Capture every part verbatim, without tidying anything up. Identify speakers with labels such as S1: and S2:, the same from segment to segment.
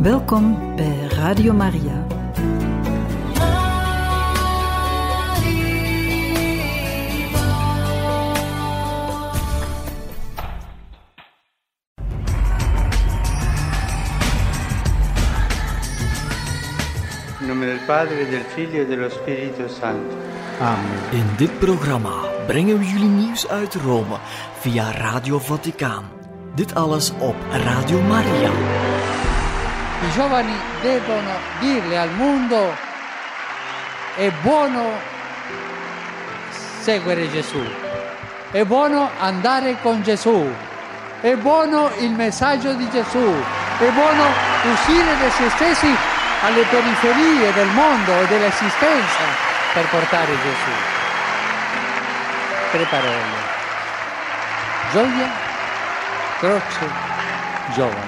S1: Welkom bij Radio Maria.
S2: In nome del Padre, del Figlio e dello Spirito Santo.
S3: Amen. In dit programma brengen we jullie nieuws uit Rome via Radio Vaticaan. Dit alles op Radio Maria.
S4: I giovani devono dirle al mondo: è buono seguire Gesù, è buono andare con Gesù, è buono il messaggio di Gesù, è buono uscire da se stessi alle periferie del mondo e dell'esistenza per portare Gesù. Tre parole: gioia, croce, giovani.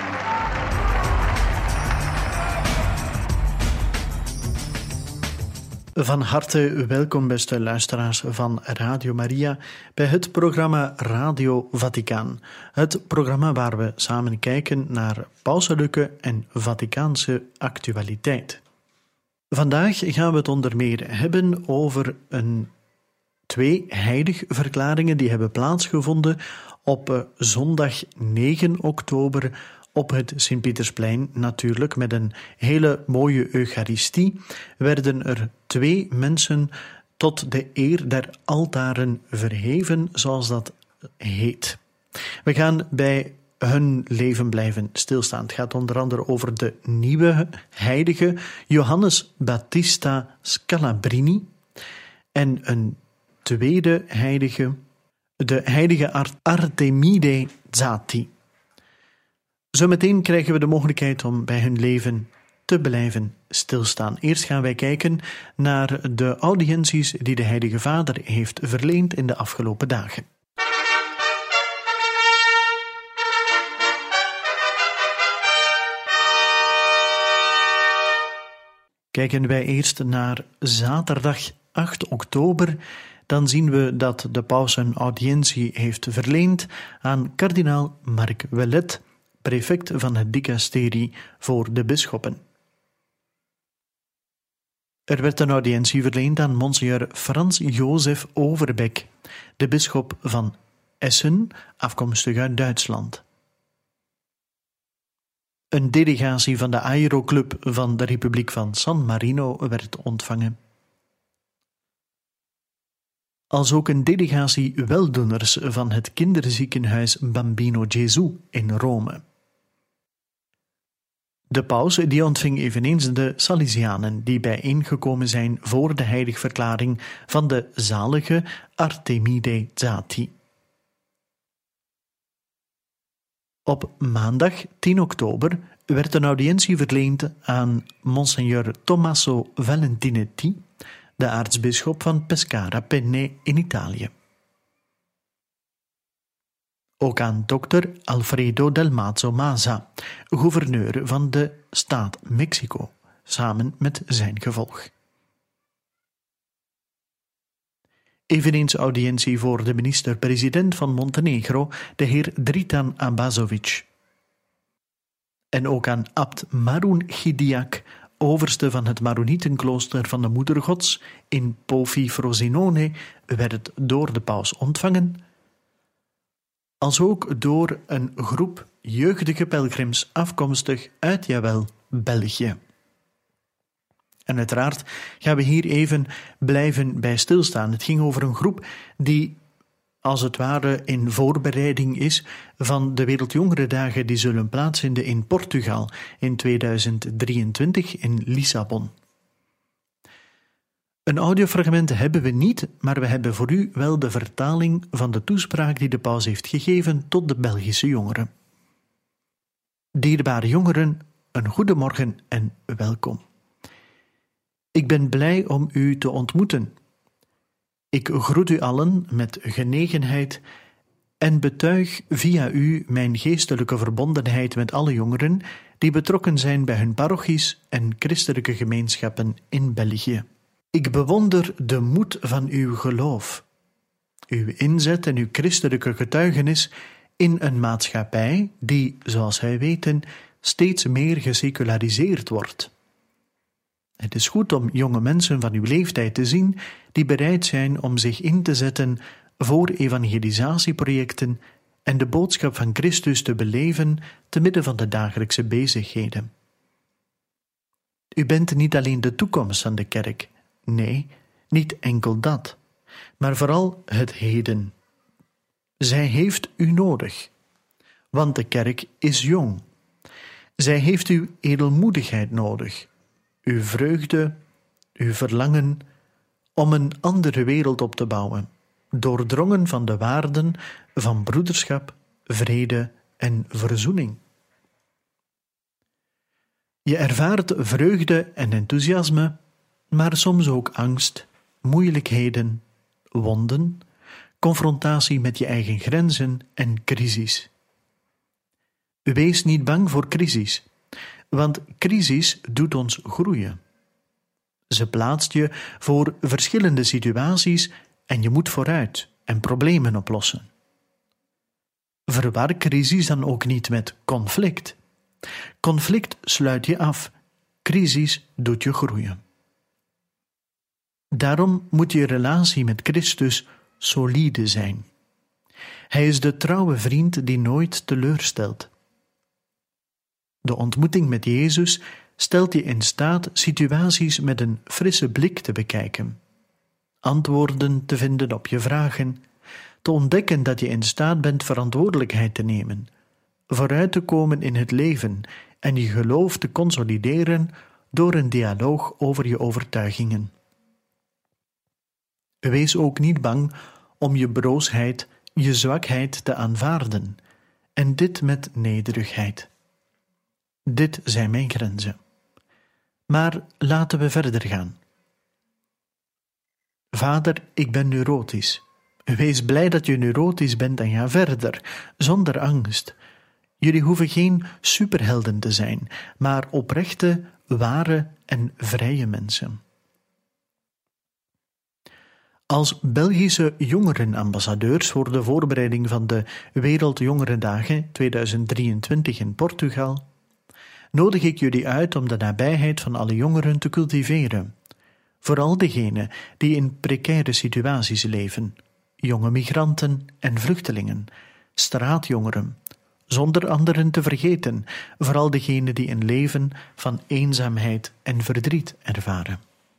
S5: Van harte welkom, beste luisteraars van Radio Maria, bij het programma Radio Vaticaan. Het programma waar we samen kijken naar pauselijke en Vaticaanse actualiteit. Vandaag gaan we het onder meer hebben over een, twee heiligverklaringen die hebben plaatsgevonden op zondag negen oktober op het Sint-Pietersplein. Natuurlijk met een hele mooie Eucharistie werden er twee mensen tot de eer der altaren verheven, zoals dat heet. We gaan bij hun leven blijven stilstaan. Het gaat onder andere over de nieuwe heilige Johannes Battista Scalabrini en een tweede heilige, de heilige Artemide Zati. Zometeen krijgen we de mogelijkheid om bij hun leven te blijven stilstaan. Eerst gaan wij kijken naar de audiënties die de Heilige Vader heeft verleend in de afgelopen dagen. Kijken wij eerst naar zaterdag acht oktober, dan zien we dat de paus een audiëntie heeft verleend aan kardinaal Marc Ouellet, prefect van het dicasterie voor de bisschoppen. Er werd een audiëntie verleend aan Monseigneur Frans Jozef Overbeck, de bisschop van Essen, afkomstig uit Duitsland. Een delegatie van de Aeroclub van de Republiek van San Marino werd ontvangen. Als ook een delegatie weldoeners van het kinderziekenhuis Bambino Gesù in Rome. De paus die ontving eveneens de Salesianen die bijeengekomen zijn voor de heiligverklaring van de zalige Artemide Zati. Op maandag tien oktober werd een audiëntie verleend aan Monsignor Tommaso Valentinetti, de aartsbisschop van Pescara Penne in Italië. Ook aan dokter Alfredo Del Mazo Maza, gouverneur van de staat Mexico, samen met zijn gevolg. Eveneens audiëntie voor de minister-president van Montenegro, de heer Dritan Abazovic. En ook aan abt Marun Hidiak, overste van het Maronietenklooster van de Moeder Gods in Pofi Frosinone, werd door de paus ontvangen, als ook door een groep jeugdige pelgrims afkomstig uit, jawel, België. En uiteraard gaan we hier even blijven bij stilstaan. Het ging over een groep die, als het ware, in voorbereiding is van de Wereldjongerendagen die zullen plaatsvinden in Portugal in tweeduizend drieëntwintig in Lissabon. Een audiofragment hebben we niet, maar we hebben voor u wel de vertaling van de toespraak die de paus heeft gegeven tot de Belgische jongeren. Dierbare jongeren, een goede morgen en welkom. Ik ben blij om u te ontmoeten. Ik groet u allen met genegenheid en betuig via u mijn geestelijke verbondenheid met alle jongeren die betrokken zijn bij hun parochies en christelijke gemeenschappen in België. Ik bewonder de moed van uw geloof, uw inzet en uw christelijke getuigenis in een maatschappij die, zoals wij weten, steeds meer geseculariseerd wordt. Het is goed om jonge mensen van uw leeftijd te zien die bereid zijn om zich in te zetten voor evangelisatieprojecten en de boodschap van Christus te beleven te midden van de dagelijkse bezigheden. U bent niet alleen de toekomst van de kerk, nee, niet enkel dat, maar vooral het heden. Zij heeft u nodig, want de kerk is jong. Zij heeft uw edelmoedigheid nodig, uw vreugde, uw verlangen om een andere wereld op te bouwen, doordrongen van de waarden van broederschap, vrede en verzoening. Je ervaart vreugde en enthousiasme, maar soms ook angst, moeilijkheden, wonden, confrontatie met je eigen grenzen en crisis. Wees niet bang voor crisis, want crisis doet ons groeien. Ze plaatst je voor verschillende situaties en je moet vooruit en problemen oplossen. Verwar crisis dan ook niet met conflict. Conflict sluit je af, crisis doet je groeien. Daarom moet je relatie met Christus solide zijn. Hij is de trouwe vriend die nooit teleurstelt. De ontmoeting met Jezus stelt je in staat situaties met een frisse blik te bekijken, antwoorden te vinden op je vragen, te ontdekken dat je in staat bent verantwoordelijkheid te nemen, vooruit te komen in het leven en je geloof te consolideren door een dialoog over je overtuigingen. Wees ook niet bang om je broosheid, je zwakheid te aanvaarden, en dit met nederigheid. Dit zijn mijn grenzen. Maar laten we verder gaan. Vader, ik ben neurotisch. Wees blij dat je neurotisch bent en ga verder, zonder angst. Jullie hoeven geen superhelden te zijn, maar oprechte, ware en vrije mensen. Als Belgische jongerenambassadeurs voor de voorbereiding van de Wereldjongerendagen tweeduizend drieëntwintig in Portugal nodig ik jullie uit om de nabijheid van alle jongeren te cultiveren. Vooral degenen die in precaire situaties leven, jonge migranten en vluchtelingen, straatjongeren, zonder anderen te vergeten, vooral degenen die een leven van eenzaamheid en verdriet ervaren.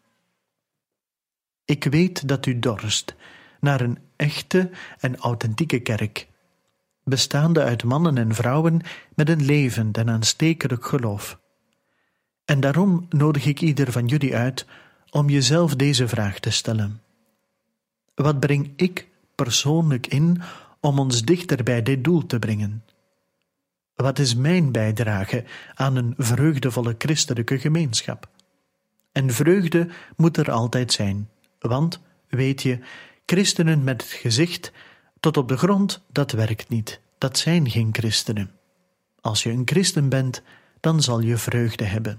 S5: Ik weet dat u dorst naar een echte en authentieke kerk, bestaande uit mannen en vrouwen met een levend en aanstekelijk geloof. En daarom nodig ik ieder van jullie uit om jezelf deze vraag te stellen. Wat breng ik persoonlijk in om ons dichter bij dit doel te brengen? Wat is mijn bijdrage aan een vreugdevolle christelijke gemeenschap? En vreugde moet er altijd zijn, want, weet je, christenen met het gezicht tot op de grond, dat werkt niet. Dat zijn geen christenen. Als je een christen bent, dan zal je vreugde hebben.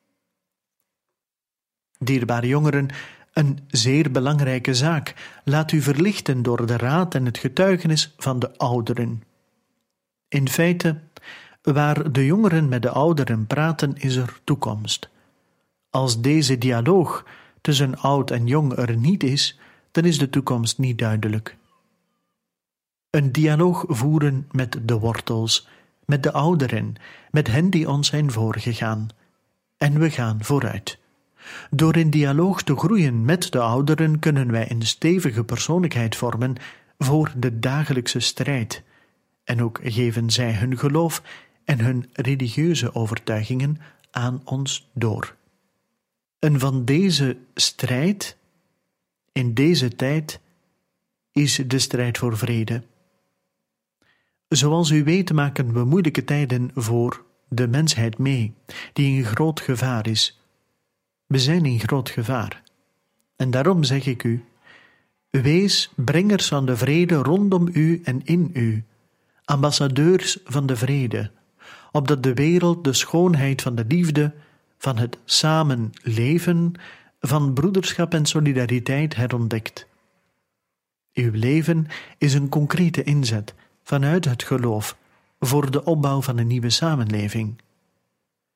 S5: Dierbare jongeren, een zeer belangrijke zaak. Laat u verlichten door de raad en het getuigenis van de ouderen. In feite, waar de jongeren met de ouderen praten, is er toekomst. Als deze dialoog tussen oud en jong er niet is, dan is de toekomst niet duidelijk. Een dialoog voeren met de wortels, met de ouderen, met hen die ons zijn voorgegaan. En we gaan vooruit. Door in dialoog te groeien met de ouderen kunnen wij een stevige persoonlijkheid vormen voor de dagelijkse strijd. En ook geven zij hun geloof en hun religieuze overtuigingen aan ons door. En van deze strijd, in deze tijd, is de strijd voor vrede. Zoals u weet maken we moeilijke tijden voor de mensheid mee, die in groot gevaar is. We zijn in groot gevaar. En daarom zeg ik u, wees brengers van de vrede rondom u en in u, ambassadeurs van de vrede, opdat de wereld de schoonheid van de liefde, van het samenleven, van broederschap en solidariteit herontdekt. Uw leven is een concrete inzet vanuit het geloof voor de opbouw van een nieuwe samenleving.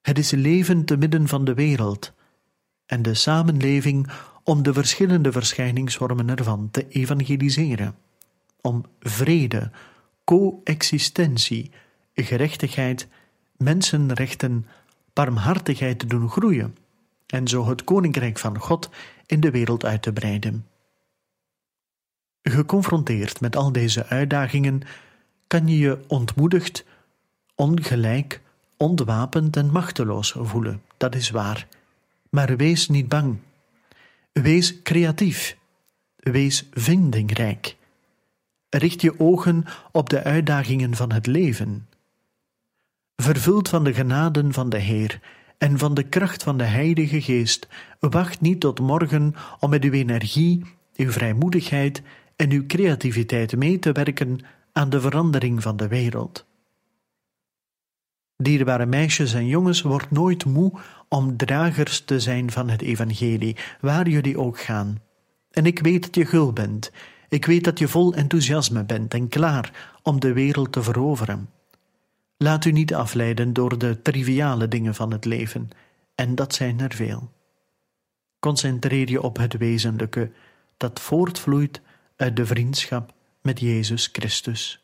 S5: Het is leven te midden van de wereld en de samenleving om de verschillende verschijningsvormen ervan te evangeliseren, om vrede, coexistentie, gerechtigheid, mensenrechten, barmhartigheid te doen groeien en zo het koninkrijk van God in de wereld uit te breiden. Geconfronteerd met al deze uitdagingen kan je je ontmoedigd, ongelijk, ontwapend en machteloos voelen, dat is waar. Maar wees niet bang. Wees creatief. Wees vindingrijk. Richt je ogen op de uitdagingen van het leven. Vervuld van de genaden van de Heer en van de kracht van de Heilige Geest, wacht niet tot morgen om met uw energie, uw vrijmoedigheid en uw creativiteit mee te werken aan de verandering van de wereld. Dierbare meisjes en jongens, word nooit moe om dragers te zijn van het evangelie, waar jullie ook gaan. En ik weet dat je gul bent. Ik weet dat je vol enthousiasme bent en klaar om de wereld te veroveren. Laat u niet afleiden door de triviale dingen van het leven, en dat zijn er veel. Concentreer je op het wezenlijke, dat voortvloeit uit de vriendschap met Jezus Christus.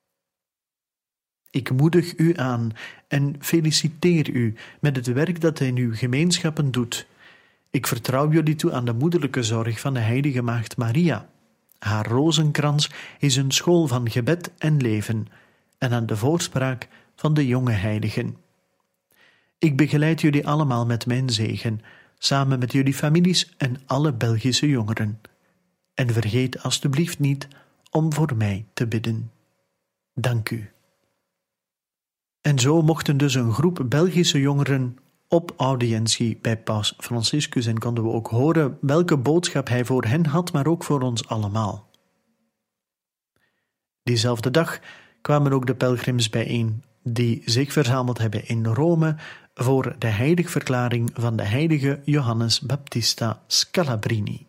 S5: Ik moedig u aan en feliciteer u met het werk dat hij in uw gemeenschappen doet. Ik vertrouw jullie toe aan de moederlijke zorg van de heilige maagd Maria. Haar rozenkrans is een school van gebed en leven en aan de voorspraak van de jonge heiligen. Ik begeleid jullie allemaal met mijn zegen, samen met jullie families en alle Belgische jongeren. En vergeet alstublieft niet om voor mij te bidden. Dank u. En zo mochten dus een groep Belgische jongeren op audiëntie bij Paus Franciscus en konden we ook horen welke boodschap hij voor hen had, maar ook voor ons allemaal. Diezelfde dag kwamen ook de pelgrims bijeen die zich verzameld hebben in Rome voor de heiligverklaring van de heilige Johannes Baptista Scalabrini.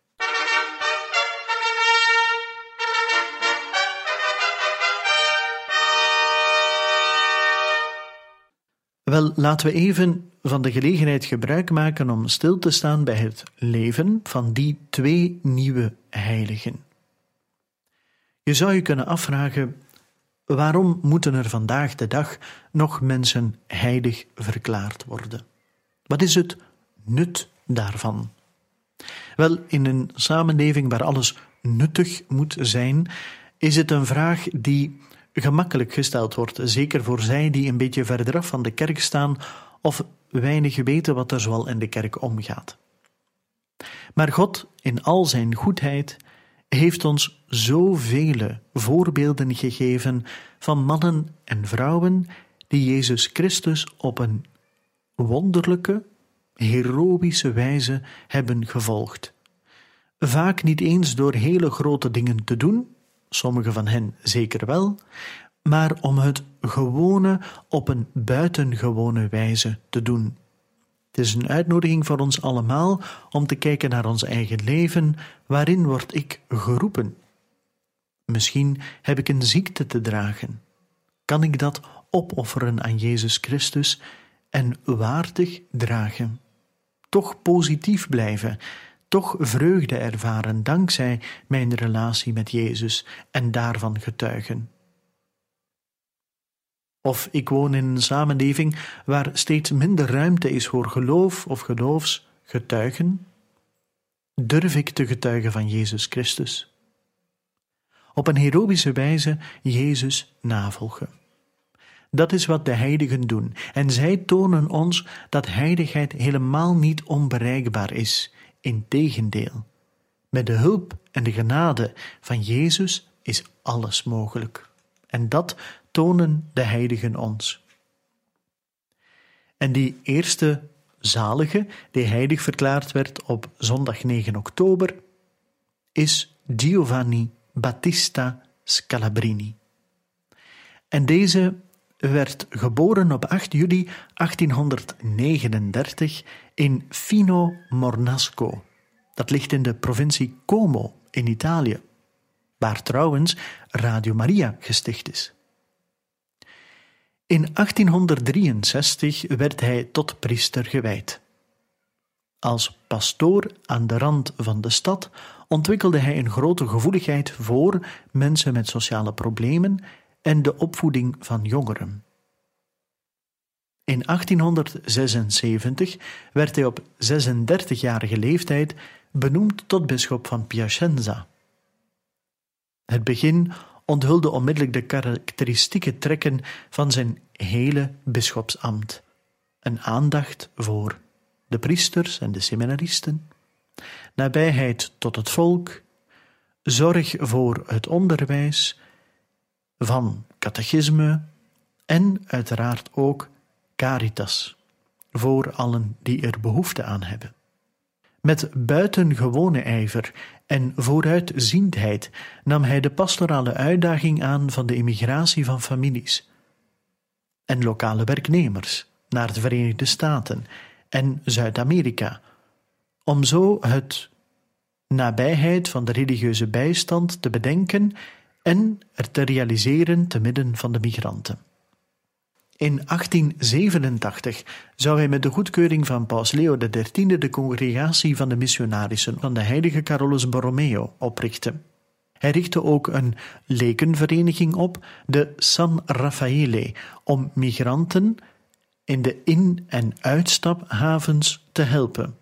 S5: Wel, laten we even van de gelegenheid gebruik maken om stil te staan bij het leven van die twee nieuwe heiligen. Je zou je kunnen afvragen, waarom moeten er vandaag de dag nog mensen heilig verklaard worden? Wat is het nut daarvan? Wel, in een samenleving waar alles nuttig moet zijn, is het een vraag die gemakkelijk gesteld wordt, zeker voor zij die een beetje verderaf van de kerk staan of weinig weten wat er zoal in de kerk omgaat. Maar God, in al zijn goedheid, heeft ons zoveel voorbeelden gegeven van mannen en vrouwen die Jezus Christus op een wonderlijke, heroïsche wijze hebben gevolgd. Vaak niet eens door hele grote dingen te doen, sommige van hen zeker wel, maar om het gewone op een buitengewone wijze te doen. Het is een uitnodiging voor ons allemaal om te kijken naar ons eigen leven. Waarin word ik geroepen? Misschien heb ik een ziekte te dragen. Kan ik dat opofferen aan Jezus Christus en waardig dragen? Toch positief blijven, toch vreugde ervaren dankzij mijn relatie met Jezus en daarvan getuigen. Of ik woon in een samenleving waar steeds minder ruimte is voor geloof of geloofsgetuigen. Durf ik te getuigen van Jezus Christus? Op een heroïsche wijze Jezus navolgen. Dat is wat de heiligen doen. En zij tonen ons dat heiligheid helemaal niet onbereikbaar is. Integendeel, met de hulp en de genade van Jezus is alles mogelijk. En dat tonen de heiligen ons. En die eerste zalige, die heilig verklaard werd op zondag negen oktober, is Giovanni Battista Scalabrini. En deze werd geboren op acht juli achttienhonderdnegenendertig in Fino Mornasco. Dat ligt in de provincie Como in Italië, waar trouwens Radio Maria gesticht is. In achttienhonderddrieënzestig werd hij tot priester gewijd. Als pastoor aan de rand van de stad ontwikkelde hij een grote gevoeligheid voor mensen met sociale problemen en de opvoeding van jongeren. In achttienhonderdzesenzeventig werd hij op zesendertigjarige leeftijd benoemd tot bisschop van Piacenza. Het begin onthulde onmiddellijk de karakteristieke trekken van zijn hele bisschopsambt: een aandacht voor de priesters en de seminaristen, nabijheid tot het volk, zorg voor het onderwijs, van catechisme en uiteraard ook caritas, voor allen die er behoefte aan hebben. Met buitengewone ijver en vooruitziendheid nam hij de pastorale uitdaging aan van de immigratie van families en lokale werknemers naar de Verenigde Staten en Zuid-Amerika, om zo het nabijheid van de religieuze bijstand te bedenken en er te realiseren te midden van de migranten. In achttienzevenentachtig zou hij met de goedkeuring van paus Leo de dertiende de congregatie van de missionarissen van de heilige Carolus Borromeo oprichten. Hij richtte ook een lekenvereniging op, de San Raffaele, om migranten in de in- en uitstaphavens te helpen.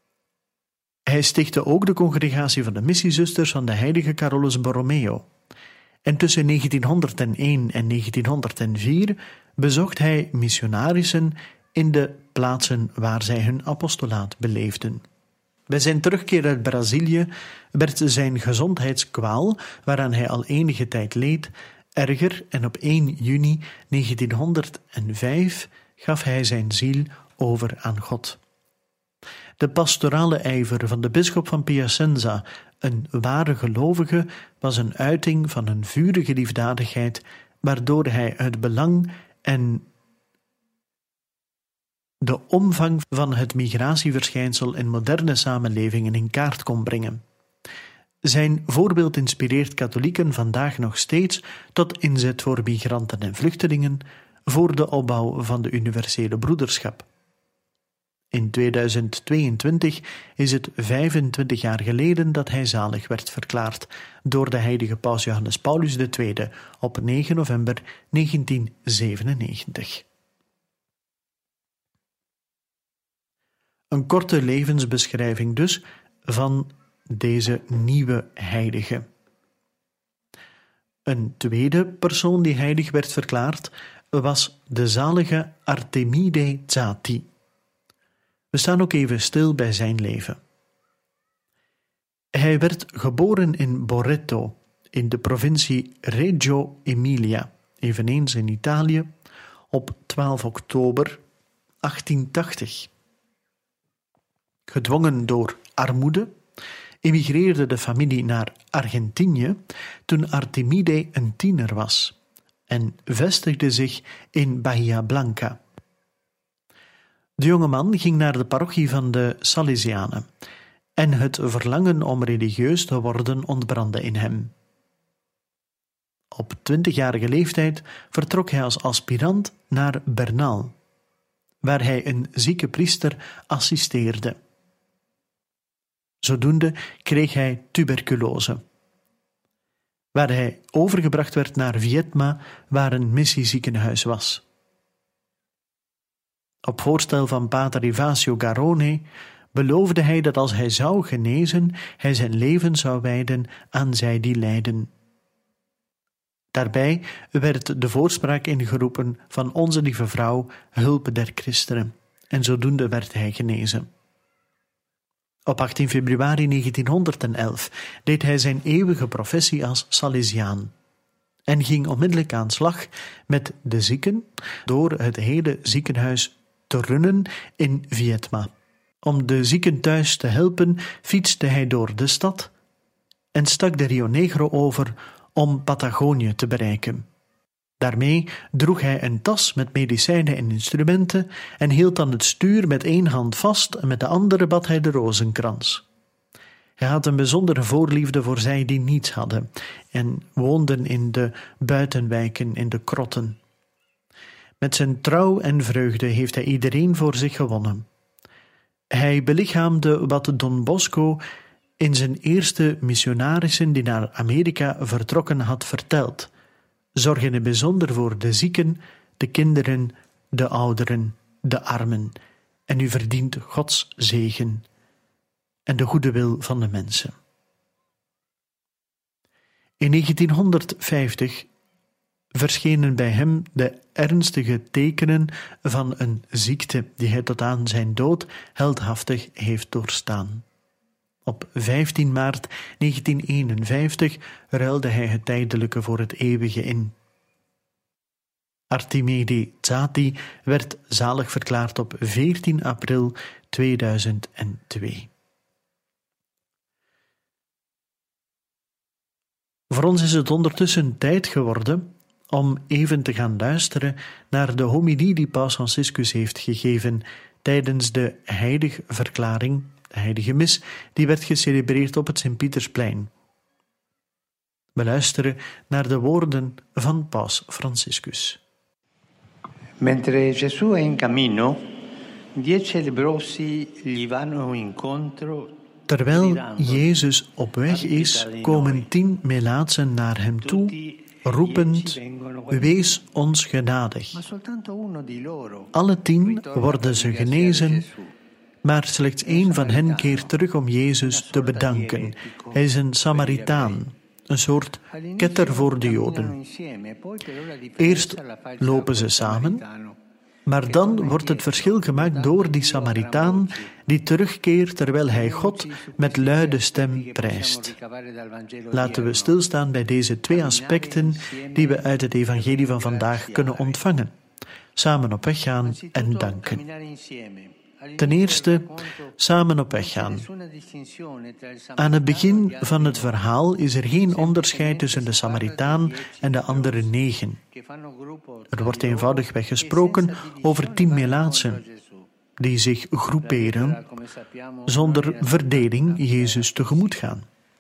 S5: Hij stichtte ook de congregatie van de missiezusters van de heilige Carolus Borromeo. En tussen negentienhonderdéén en negentienhonderdvier bezocht hij missionarissen in de plaatsen waar zij hun apostolaat beleefden. Bij zijn terugkeer uit Brazilië werd zijn gezondheidskwaal, waaraan hij al enige tijd leed, erger en op één juni negentienhonderdvijf gaf hij zijn ziel over aan God. De pastorale ijver van de bisschop van Piacenza, een ware gelovige, was een uiting van een vurige liefdadigheid, waardoor hij het belang en de omvang van het migratieverschijnsel in moderne samenlevingen in kaart kon brengen. Zijn voorbeeld inspireert katholieken vandaag nog steeds tot inzet voor migranten en vluchtelingen, voor de opbouw van de universele broederschap. In tweeduizend tweeëntwintig is het vijfentwintig jaar geleden dat hij zalig werd verklaard door de heilige paus Johannes Paulus de Tweede op negen november negentienzevenennegentig. Een korte levensbeschrijving dus van deze nieuwe heilige. Een tweede persoon die heilig werd verklaard was de zalige Artemide Zati. We staan ook even stil bij zijn leven. Hij werd geboren in Boreto, in de provincie Reggio Emilia, eveneens in Italië, op twaalf oktober achttientachtig. Gedwongen door armoede emigreerde de familie naar Argentinië toen Artemide een tiener was en vestigde zich in Bahia Blanca. De jonge man ging naar de parochie van de Salesianen en het verlangen om religieus te worden ontbrandde in hem. Op twintigjarige leeftijd vertrok hij als aspirant naar Bernal, waar hij een zieke priester assisteerde. Zodoende kreeg hij tuberculose, waar hij overgebracht werd naar Viedma, waar een missieziekenhuis was. Op voorstel van pater Ivasio Garrone beloofde hij dat als hij zou genezen, hij zijn leven zou wijden aan zij die lijden. Daarbij werd de voorspraak ingeroepen van Onze Lieve Vrouw, hulp der christenen, en zodoende werd hij genezen. Op achttien februari negentienhonderdelf deed hij zijn eeuwige professie als Salesiaan en ging onmiddellijk aan slag met de zieken door het hele ziekenhuis te runnen in Viedma. Om de zieken thuis te helpen fietste hij door de stad en stak de Rio Negro over om Patagonië te bereiken. Daarmee droeg hij een tas met medicijnen en instrumenten en hield dan het stuur met één hand vast en met de andere bad hij de rozenkrans. Hij had een bijzondere voorliefde voor zij die niets hadden en woonden in de buitenwijken, in de krotten. Met zijn trouw en vreugde heeft hij iedereen voor zich gewonnen. Hij belichaamde wat Don Bosco in zijn eerste missionarissen die naar Amerika vertrokken had verteld, zorgende bijzonder voor de zieken, de kinderen, de ouderen, de armen, en u verdient Gods zegen en de goede wil van de mensen. In negentienhonderdvijftig verschenen bij hem de ernstige tekenen van een ziekte die hij tot aan zijn dood heldhaftig heeft doorstaan. Op vijftien maart negentieneenenvijftig ruilde hij het tijdelijke voor het eeuwige in. Artimede Zati werd zalig verklaard op veertien april tweeduizend twee. Voor ons is het ondertussen tijd geworden om even te gaan luisteren naar de homilie die Paus Franciscus heeft gegeven tijdens de heiligverklaring, de heilige mis, die werd gecelebreerd op het Sint-Pietersplein. We luisteren naar de woorden van Paus Franciscus.
S2: Mentre Gesù è in cammino, dieci lebbrosi gli vanno incontro.
S5: Terwijl Jezus op weg is, komen tien melaatsen naar hem toe, roepend: wees ons genadig. Alle tien worden ze genezen, maar slechts één van hen keert terug om Jezus te bedanken. Hij is een Samaritaan, een soort ketter voor de Joden. Eerst lopen ze samen, maar dan wordt het verschil gemaakt door die Samaritaan die terugkeert terwijl hij God met luide stem prijst. Laten we stilstaan bij deze twee aspecten die we uit het evangelie van vandaag kunnen ontvangen. Samen op weg gaan en danken. Ten eerste, samen op weg gaan. Aan het begin van het verhaal is er geen onderscheid tussen de Samaritaan en de andere negen. Er wordt eenvoudigweg gesproken over tien melaatsen, die zich groeperen, zonder verdeling Jezus tegemoet gaan.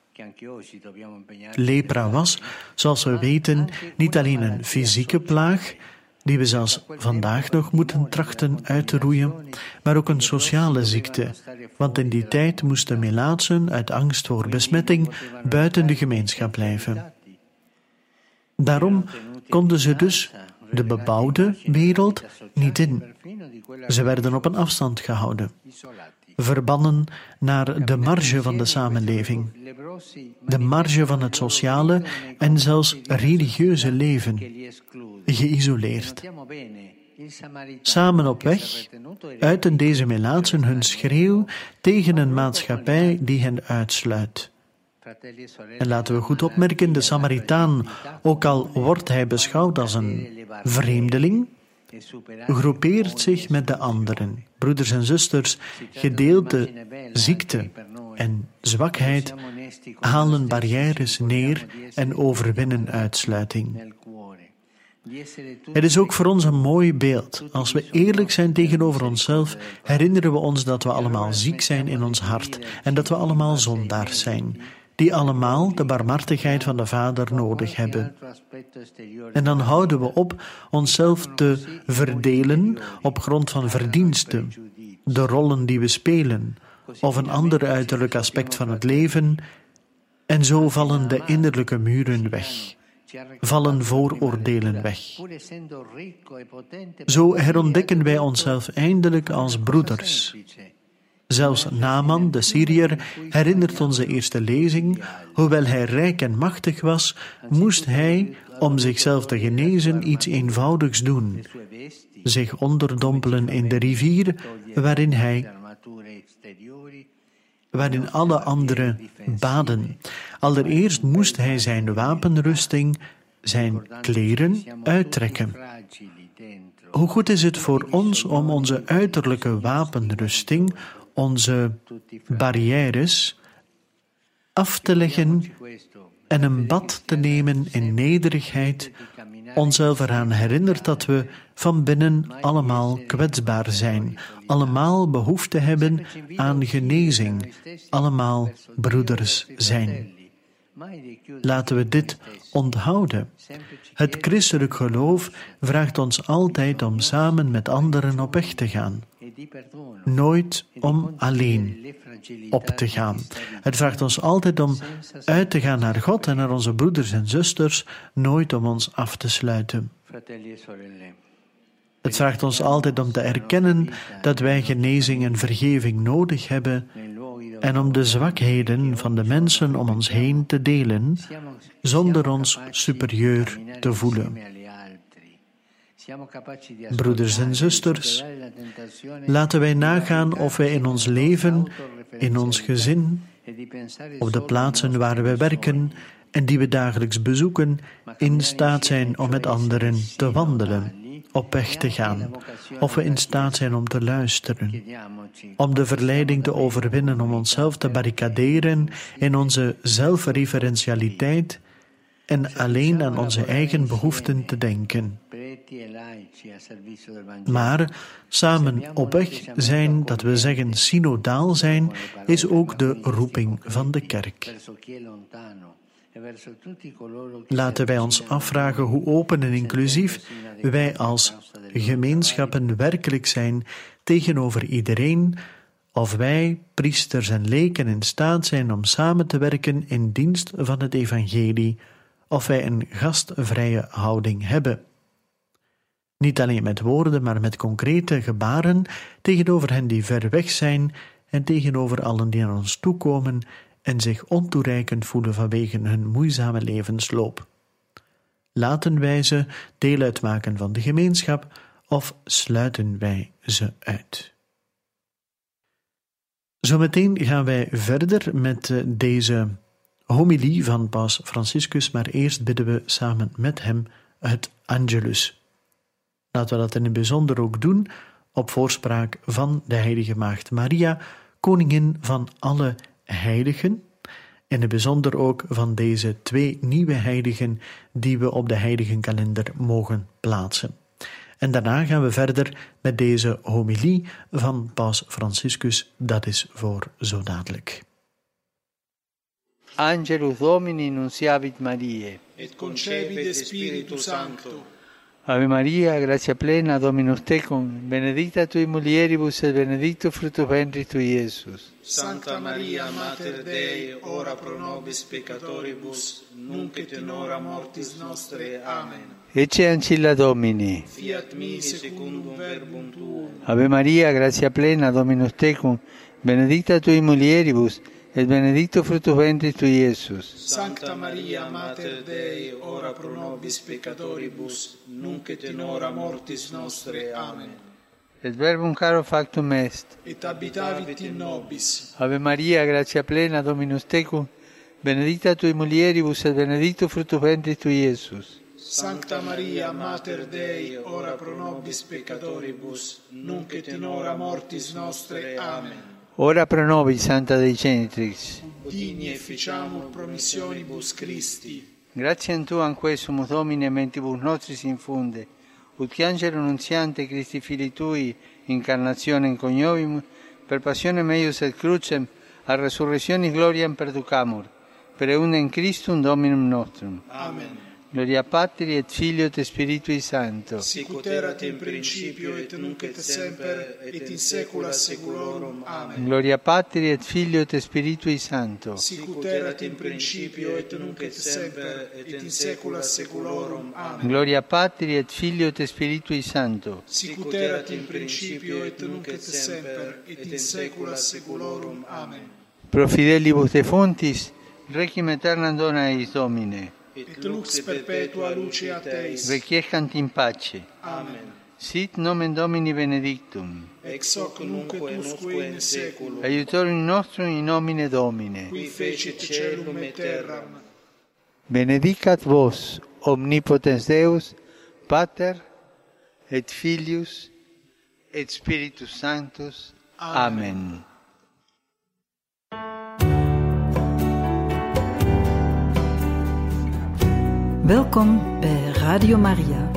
S5: Lepra was, zoals we weten, niet alleen een fysieke plaag, die we zelfs vandaag nog moeten trachten uit te roeien, maar ook een sociale ziekte, want in die tijd moesten melaatsen uit angst voor besmetting buiten de gemeenschap blijven. Daarom konden ze dus de bebouwde wereld niet in. Ze werden op een afstand gehouden, verbannen naar de marge van de samenleving, de marge van het sociale en zelfs religieuze leven, geïsoleerd. Samen op weg uiten deze melaatsen hun schreeuw tegen een maatschappij die hen uitsluit. En laten we goed opmerken, de Samaritaan, ook al wordt hij beschouwd als een vreemdeling, groepeert zich met de anderen. Broeders en zusters, gedeelde ziekte en zwakheid halen barrières neer en overwinnen uitsluiting. Het is ook voor ons een mooi beeld. Als we eerlijk zijn tegenover onszelf, herinneren we ons dat we allemaal ziek zijn in ons hart en dat we allemaal zondaars zijn, die allemaal de barmhartigheid van de Vader nodig hebben. En dan houden we op onszelf te verdelen op grond van verdiensten, de rollen die we spelen, of een ander uiterlijk aspect van het leven, en zo vallen de innerlijke muren weg. Vallen vooroordelen weg. Zo herontdekken wij onszelf eindelijk als broeders. Zelfs Naaman, de Syriër, herinnert onze eerste lezing, hoewel hij rijk en machtig was, moest hij, om zichzelf te genezen, iets eenvoudigs doen. Zich onderdompelen in de rivier waarin hij, waarin alle anderen baden. Allereerst moest hij zijn wapenrusting, zijn kleren, uittrekken. Hoe goed is het voor ons om onze uiterlijke wapenrusting, onze barrières, af te leggen en een bad te nemen in nederigheid, onszelf eraan herinnert dat we van binnen allemaal kwetsbaar zijn, allemaal behoefte hebben aan genezing, allemaal broeders zijn. Laten we dit onthouden. Het christelijk geloof vraagt ons altijd om samen met anderen op weg te gaan. Nooit om alleen op te gaan. Het vraagt ons altijd om uit te gaan naar God en naar onze broeders en zusters, nooit om ons af te sluiten. Het vraagt ons altijd om te erkennen dat wij genezing en vergeving nodig hebben en om de zwakheden van de mensen om ons heen te delen, zonder ons superieur te voelen. Broeders en zusters, laten wij nagaan of wij in ons leven, in ons gezin, op de plaatsen waar we werken en die we dagelijks bezoeken, in staat zijn om met anderen te wandelen, op weg te gaan, of we in staat zijn om te luisteren, om de verleiding te overwinnen om onszelf te barricaderen in onze zelfreferentialiteit en alleen aan onze eigen behoeften te denken. Maar samen op weg zijn, dat we zeggen synodaal zijn, is ook de roeping van de kerk. Laten wij ons afvragen hoe open en inclusief wij als gemeenschappen werkelijk zijn tegenover iedereen, of wij, priesters en leken, in staat zijn om samen te werken in dienst van het evangelie, of wij een gastvrije houding hebben. Niet alleen met woorden, maar met concrete gebaren tegenover hen die ver weg zijn en tegenover allen die aan ons toekomen en zich ontoereikend voelen vanwege hun moeizame levensloop. Laten wij ze deel uitmaken van de gemeenschap of sluiten wij ze uit? Zometeen gaan wij verder met deze homilie van Paus Franciscus, maar eerst bidden we samen met hem het Angelus. Laten we dat in het bijzonder ook doen op voorspraak van de Heilige Maagd Maria, koningin van alle heiligen, in het bijzonder ook van deze twee nieuwe heiligen die we op de heiligenkalender mogen plaatsen. En daarna gaan we verder met deze homilie van Paus Franciscus, dat is voor zo dadelijk.
S4: Angelus Domini nunciavit Mariae.
S6: Et concepit Spiritus Sancto.
S4: Ave Maria, gratia plena, Dominus tecum, benedicta tui mulieribus et benedictus fructus ventris tui, Iesus.
S6: Sancta Maria, Mater Dei, ora pro nobis peccatoribus, nunc et in hora mortis nostre. Amen.
S4: Ecce ancilla Domini.
S6: Fiat mi secundum verbum tuum.
S4: Ave Maria, gratia plena, Dominus tecum, benedicta tui mulieribus, et benedictus fructus ventris tui, Iesus.
S6: Sancta Maria, Mater Dei, ora pro nobis peccatoribus, nunc et in hora mortis nostre. Amen.
S4: Et verbum caro factum est.
S6: Et habitavit in nobis.
S4: Ave Maria, gratia plena, Dominus tecum, benedicta tui mulieribus, et benedictus fructus ventris tui, Iesus.
S6: Sancta Maria, Mater Dei, ora pro nobis peccatoribus, nunc et in hora mortis nostre. Amen.
S4: Ora pro nobis, Santa Dei Genitrix.
S6: Digni efficiamur promissionibus Christi.
S4: Gratiam Tuam quae sumus Domine mentibus nostris infunde, ut angelo nuntiante Christi Filii Tui incarnationem coniovimus, per passionem eius et crucem, a resurrectionis gloriam perducamur, per eundem Christum Dominum nostrum.
S6: Amen.
S4: Gloria Patri et Filio et Spiritui Sancto.
S6: Sicut erat in principio et nunc et semper et in saecula saeculorum. Amen.
S4: Gloria Patri et Filio et Spiritui Sancto.
S6: Sicut erat in principio et nunc et semper et in saecula saeculorum. Amen.
S4: Gloria Patri et Filio et Spiritui Sancto.
S6: Sicut erat in principio et nunc et semper et in saecula saeculorum. Amen.
S4: Pro fidelibus defuntis, requiem aeternam dona eis Domine.
S6: Et lux perpetua luceat eis.
S4: Requiescant in pace.
S6: Amen.
S4: Sit nomen Domini benedictum.
S6: Ex hoc nunc et usque in saeculum.
S4: Aiutorium nostrum in nomine Domine.
S6: Qui fecit caelum et terram.
S4: Benedicat vos, omnipotens Deus, Pater, et Filius, et Spiritus Sanctus. Amen. Amen.
S1: Welkom bij Radio Maria.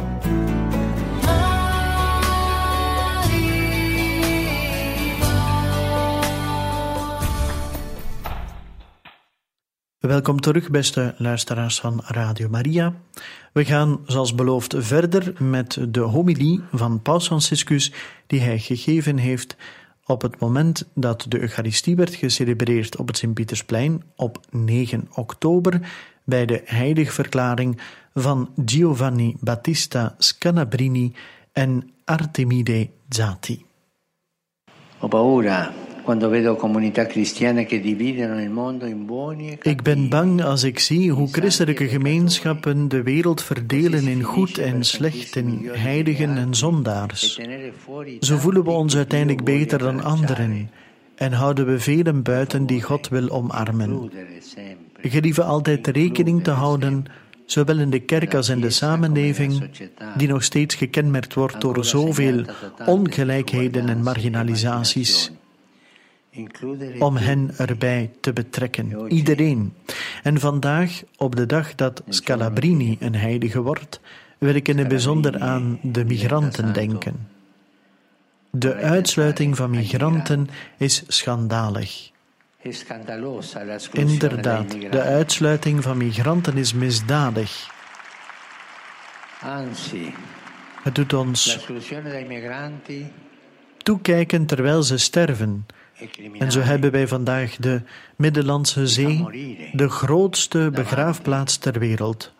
S5: Welkom terug, beste luisteraars van Radio Maria. We gaan, zoals beloofd, verder met de homilie van Paus Franciscus die hij gegeven heeft op het moment dat de Eucharistie werd gecelebreerd op het Sint-Pietersplein op negen oktober bij de heiligverklaring van Giovanni Battista Scalabrini en Artemide Zati.
S7: Ho paura quando vedo comunità cristiane che dividono il mondo in buoni e cattivi.
S5: Ik ben bang als ik zie hoe christelijke gemeenschappen de wereld verdelen in goed en slecht, in heiligen en zondaars. Zo voelen we ons uiteindelijk beter dan anderen en houden we velen buiten die God wil omarmen. Gelieve altijd rekening te houden, zowel in de kerk als in de samenleving, die nog steeds gekenmerkt wordt door zoveel ongelijkheden en marginalisaties, om hen erbij te betrekken, iedereen. En vandaag, op de dag dat Scalabrini een heilige wordt, wil ik in het bijzonder aan de migranten denken. De uitsluiting van migranten is schandalig. Inderdaad, de uitsluiting van migranten is misdadig. Het doet ons toekijken terwijl ze sterven. En zo hebben wij vandaag de Middellandse Zee, de grootste begraafplaats ter wereld.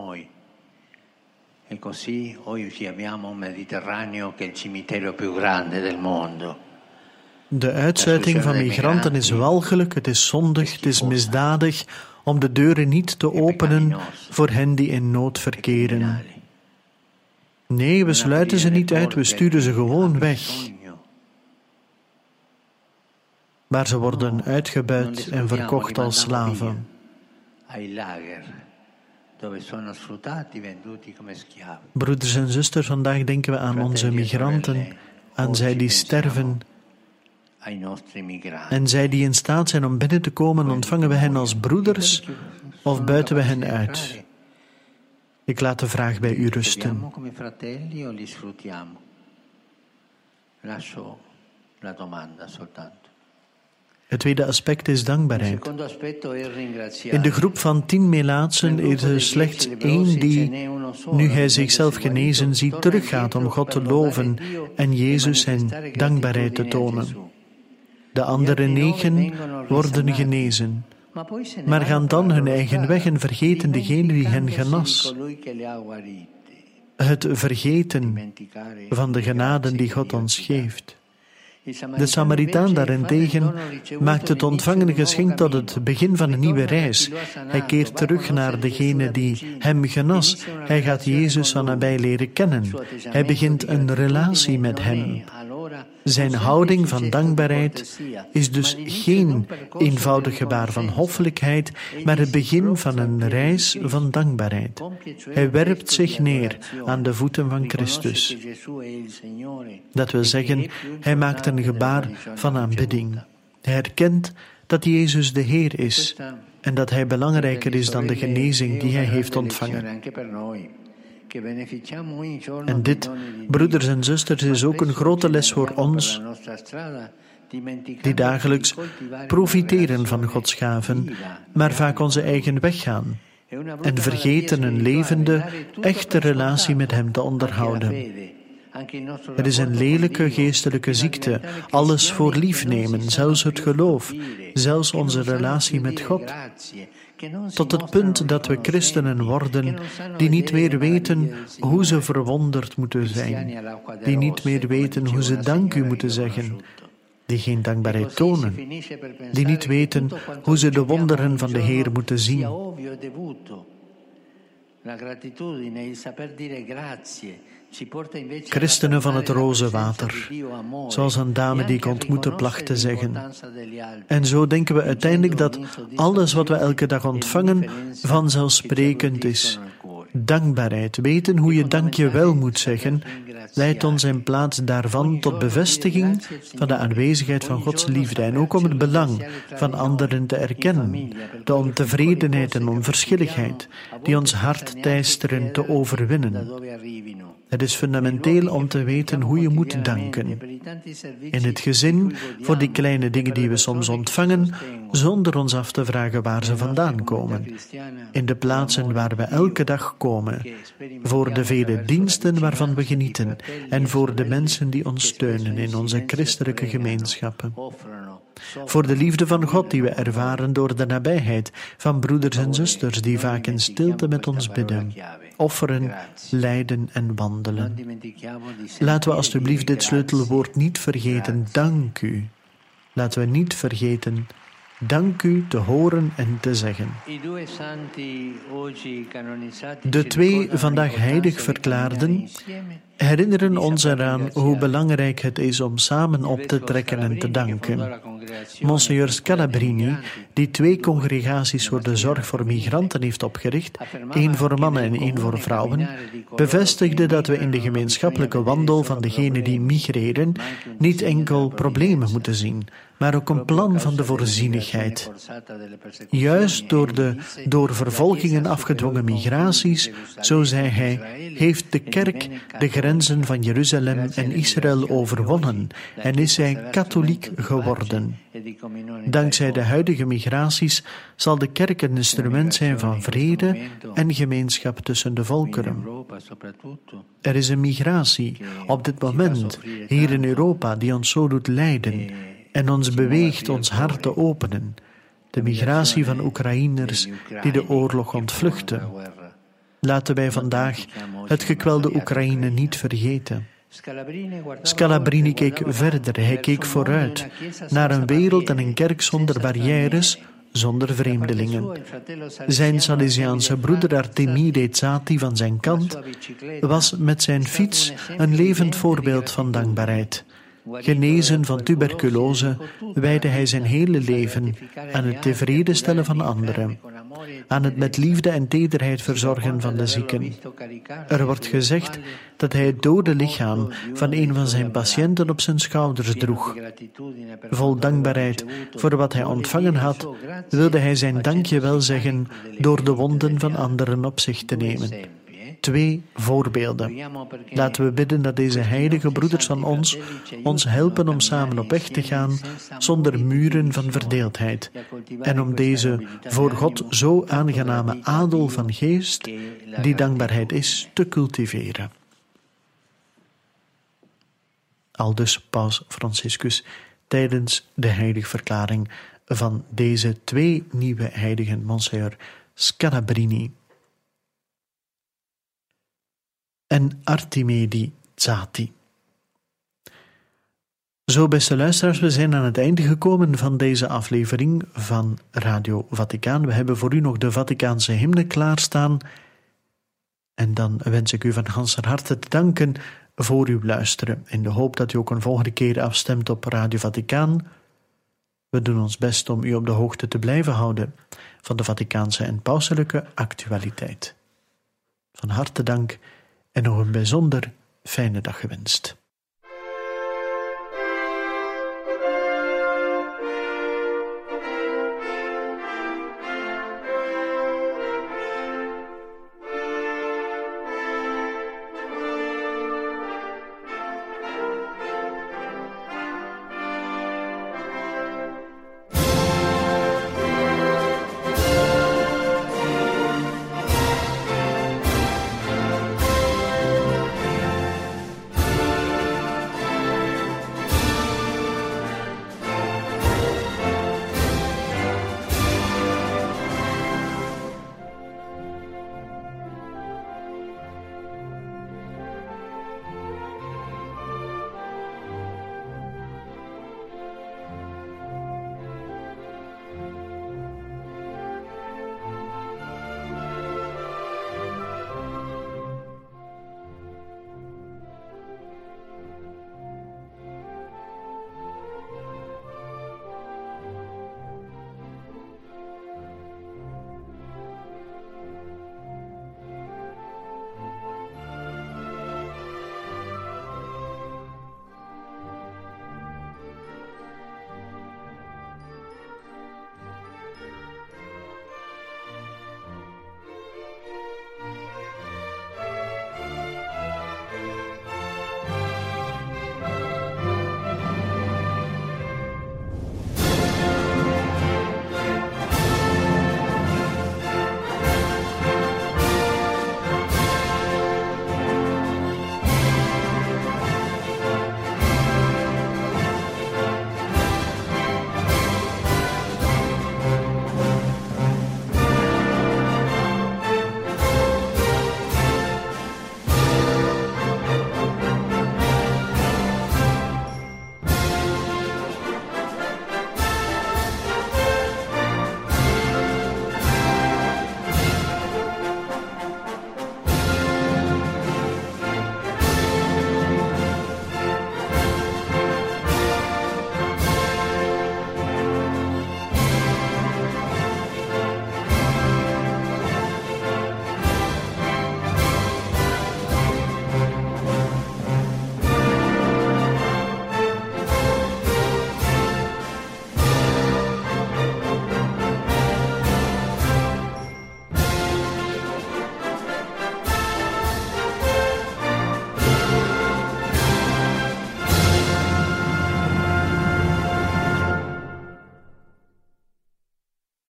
S7: E così oggi abbiamo un Mediterraneo che è il cimitero più grande del mondo.
S5: De uitsluiting van migranten is walgelijk, het is zondig, het is misdadig om de deuren niet te openen voor hen die in nood verkeren. Nee, we sluiten ze niet uit, we sturen ze gewoon weg. Maar ze worden uitgebuit en verkocht als slaven. Broeders en zusters, vandaag denken we aan onze migranten, aan zij die sterven. En zij die in staat zijn om binnen te komen, ontvangen we hen als broeders of buiten we hen uit? Ik laat de vraag bij u rusten. Het tweede aspect is dankbaarheid. In de groep van tien melaatsen is er slechts één die, nu hij zichzelf genezen ziet, teruggaat om God te loven en Jezus zijn dankbaarheid te tonen. De andere negen worden genezen, maar gaan dan hun eigen weg en vergeten degene die hen genas. Het vergeten van de genaden die God ons geeft. De Samaritaan daarentegen maakt het ontvangene geschenk tot het begin van een nieuwe reis. Hij keert terug naar degene die hem genas. Hij gaat Jezus van nabij leren kennen. Hij begint een relatie met hem. Zijn houding van dankbaarheid is dus geen eenvoudig gebaar van hoffelijkheid, maar het begin van een reis van dankbaarheid. Hij werpt zich neer aan de voeten van Christus. Dat wil zeggen, hij maakt een gebaar van aanbidding. Hij erkent dat Jezus de Heer is en dat hij belangrijker is dan de genezing die hij heeft ontvangen. En dit, broeders en zusters, is ook een grote les voor ons, die dagelijks profiteren van Gods gaven, maar vaak onze eigen weg gaan en vergeten een levende, echte relatie met Hem te onderhouden. Het is een lelijke geestelijke ziekte, alles voor lief nemen, zelfs het geloof, zelfs onze relatie met God. Tot het punt dat we christenen worden die niet meer weten hoe ze verwonderd moeten zijn, die niet meer weten hoe ze dank u moeten zeggen, die geen dankbaarheid tonen, die niet weten hoe ze de wonderen van de Heer moeten zien. Christenen van het rozenwater, zoals een dame die ik ontmoette placht te zeggen. En zo denken we uiteindelijk dat alles wat we elke dag ontvangen vanzelfsprekend is. Dankbaarheid, weten hoe je dankjewel moet zeggen, leidt ons in plaats daarvan tot bevestiging van de aanwezigheid van Gods liefde en ook om het belang van anderen te erkennen, de ontevredenheid en onverschilligheid die ons hart teisteren te overwinnen. Het is fundamenteel om te weten hoe je moet danken. In het gezin, voor die kleine dingen die we soms ontvangen, zonder ons af te vragen waar ze vandaan komen. In de plaatsen waar we elke dag komen. Voor de vele diensten waarvan we genieten. En voor de mensen die ons steunen in onze christelijke gemeenschappen. Voor de liefde van God die we ervaren door de nabijheid van broeders en zusters die vaak in stilte met ons bidden, offeren, lijden en wandelen. Laten we alstublieft dit sleutelwoord niet vergeten, dank u. Laten we niet vergeten, dank u te horen en te zeggen. De twee vandaag heilig verklaarden herinneren ons eraan hoe belangrijk het is om samen op te trekken en te danken. Monseigneur Scalabrini, die twee congregaties voor de zorg voor migranten heeft opgericht, één voor mannen en één voor vrouwen, bevestigde dat we in de gemeenschappelijke wandel van degenen die migreren niet enkel problemen moeten zien, maar ook een plan van de voorzienigheid. Juist door de door vervolgingen afgedwongen migraties, zo zei hij, heeft de kerk de grenzen van Jeruzalem en Israël overwonnen en is zij katholiek geworden. Dankzij de huidige migraties zal de kerk een instrument zijn van vrede en gemeenschap tussen de volkeren. Er is een migratie op dit moment hier in Europa die ons zo doet lijden en ons beweegt ons hart te openen. De migratie van Oekraïners die de oorlog ontvluchten. Laten wij vandaag het gekwelde Oekraïne niet vergeten. Scalabrini keek verder, hij keek vooruit, naar een wereld en een kerk zonder barrières, zonder vreemdelingen. Zijn Salesiaanse broeder Artemide Zati van zijn kant was met zijn fiets een levend voorbeeld van dankbaarheid. Genezen van tuberculose wijdde hij zijn hele leven aan het tevreden stellen van anderen, aan het met liefde en tederheid verzorgen van de zieken. Er wordt gezegd dat hij het dode lichaam van een van zijn patiënten op zijn schouders droeg. Vol dankbaarheid voor wat hij ontvangen had, wilde hij zijn dankjewel zeggen door de wonden van anderen op zich te nemen. Twee voorbeelden. Laten we bidden dat deze heilige broeders van ons ons helpen om samen op weg te gaan zonder muren van verdeeldheid en om deze voor God zo aangename adel van geest, die dankbaarheid is, te cultiveren. Aldus Paus Franciscus tijdens de heiligverklaring van deze twee nieuwe heiligen, Monseigneur Scalabrini en Artemide Zati. Zo, beste luisteraars, we zijn aan het einde gekomen van deze aflevering van Radio Vaticaan. We hebben voor u nog de Vaticaanse hymne klaarstaan. En dan wens ik u van ganser harte te danken voor uw luisteren, in de hoop dat u ook een volgende keer afstemt op Radio Vaticaan. We doen ons best om u op de hoogte te blijven houden van de Vaticaanse en pauselijke actualiteit. Van harte dank en nog een bijzonder fijne dag gewenst.